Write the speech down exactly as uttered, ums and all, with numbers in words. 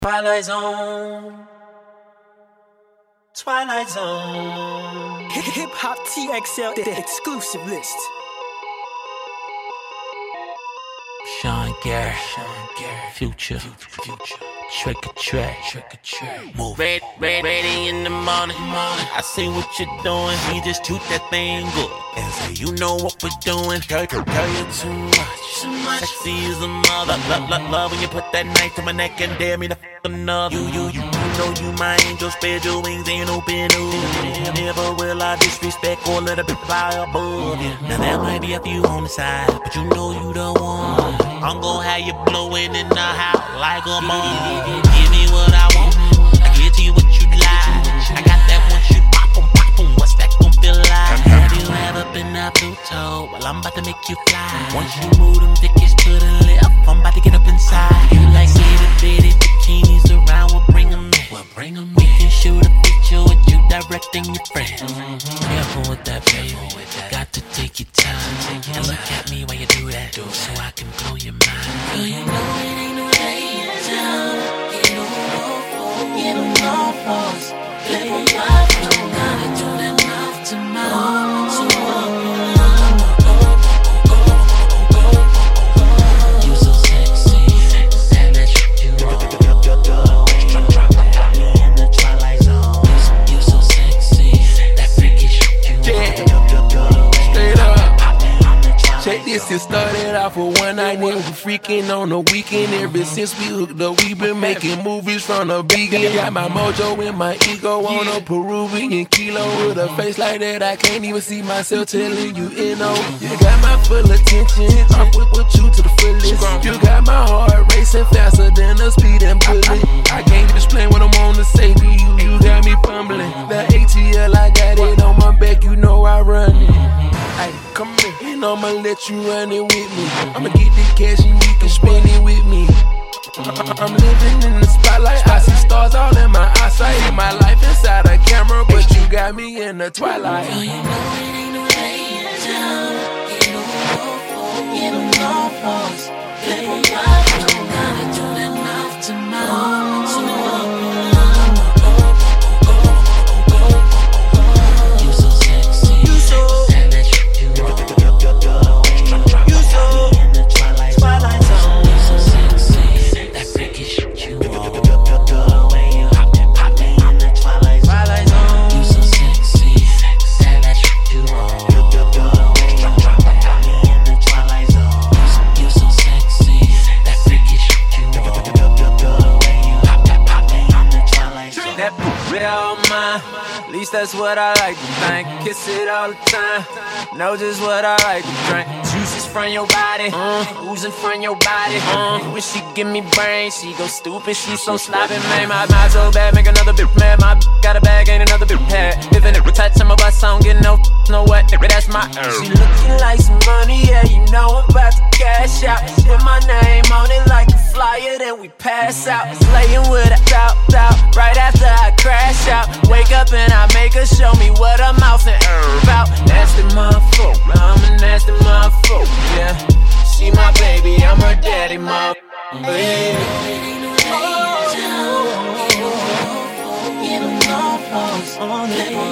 Twilight Zone. Twilight Zone. Hip Hop T X L, the exclusive list. Sean Garrett, Sean Garrett, Future, Future, Trick or Track, Trick or Track. Move. Red, red, ready in the morning. I see what you're doing. You just toot that thing good. And say you know what we're doing. Girl, girl, girl, you're too much. Too much. Sexy as a mother. Love, love, love when you put that knife to my neck and dare me to f another. You, you, you, you know you my angel. Spread your wings, ain't open. Ooh, never will I disrespect or let a bit fly above you. Now there might be a few on the side, but you know you the one. I'm gon' have you blowing in the house like a bomb. Give me what I want, I give to you what you like. I got that one shit pop em, pop em. What's that gon' feel like? Have you ever been up Pluto? Well, I'm about to make you fly. Once you move them dickies to the left, I'm about to get up inside. You like itty bitty bikinis around, we'll bring them in. We'll bring them in. We can shoot a picture with you directing your friends. Mm-hmm. Careful with that, baby. Got to take your time. Take and look at me while you do that, do so I can blow your mind. Girl, you know it ain't no laying down. Get on all fours, get on all fours. Play on my phone, gotta do that mouth to mouth. So you so sexy, and that shit you want. Drop that in the Twilight Zone. You so sexy, that freaky shit you want. Straight up. Check this, it started off with one night, then we freaking on the weekend. Ever since we hooked up, we been making movies from the beginning. Got my mojo and my ego on a Peruvian kilo. With a face like that, I can't even see myself telling you, you know. You got my full attention, I'm with, with you to the fullest. You got my heart racing faster than a speeding bullet. I can't even explain what I'm on to say to you, you got me fumbling. The A T L, I got it on my back, you know I run it. Ay, come here, and I'ma let you run it with me. I'ma get the cash and you can spend it with me. I'm living in the spotlight, I see stars all in my eyesight. My life inside a camera, but you got me in the twilight. Girl, you know it ain't no laying down. Get on all fours, get on all fours. Play on my phone, gotta do that mouth to mouth. So you so sexy, you so and that shit you want. You so in the Twilight Zone. You so sexy, that freaky shit you want. The way you hop it, pop it in the Twilight Zone. You so sexy, and that shit you want. The way you drop that in the Twilight Zone. You so sexy, that freaky shit you want. The way you hop it, pop it in the Twilight Zone. That real mine, at least that's what I like to think. Kiss it all the time, know just what I like to drink. Juices from your body, uh, oozing from your body. Uh, when she give me brain, she go stupid, she so sloppy. Man, my mind so bad, make another bitch mad. My got a bag, ain't another bitch had. Living it, touch on my bus, I don't get no, no what, that's my herb. She looking like some money, yeah, you know I'm about to cash out. Put my name on it like a flyer, then we pass out. Slaying with a doubt, doubt, right after I crash out. Wake up and I make her show me what her mouth and herb out. Nasty motherfucker, I'm a nasty motherfucker, yeah. She my baby, I'm her daddy, motherfucker, yeah.